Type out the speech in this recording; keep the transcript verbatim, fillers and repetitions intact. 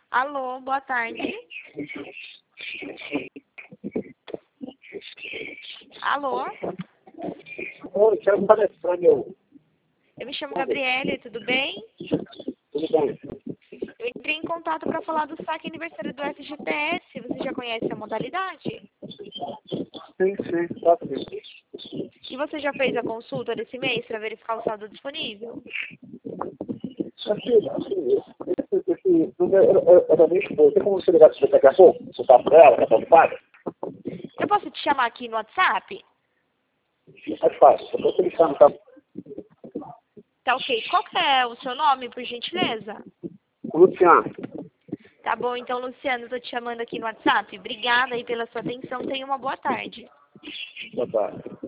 Alô, boa tarde. Alô? Oi, quero palestrar, meu. Eu me chamo Gabriele, tudo bem? Tudo bem? Eu entrei em contato para falar do saque aniversário do F G T S. Você já conhece a modalidade? Sim, sim, tá sim. E você já fez a consulta desse mês para verificar o saldo disponível? Assim, assim, esse, esse número era, era minha esposa. Tem como você ligar para você daqui a pouco? Você tá para ela, tá ocupada? Eu posso te chamar aqui no WhatsApp? É fácil, eu tô pensando, tá? Tá ok. Qual que é o seu nome, por gentileza? Luciano, Tá bom, então, Luciano, eu tô te chamando aqui no WhatsApp. Obrigada aí pela sua atenção. Tenha uma boa tarde. boa tarde.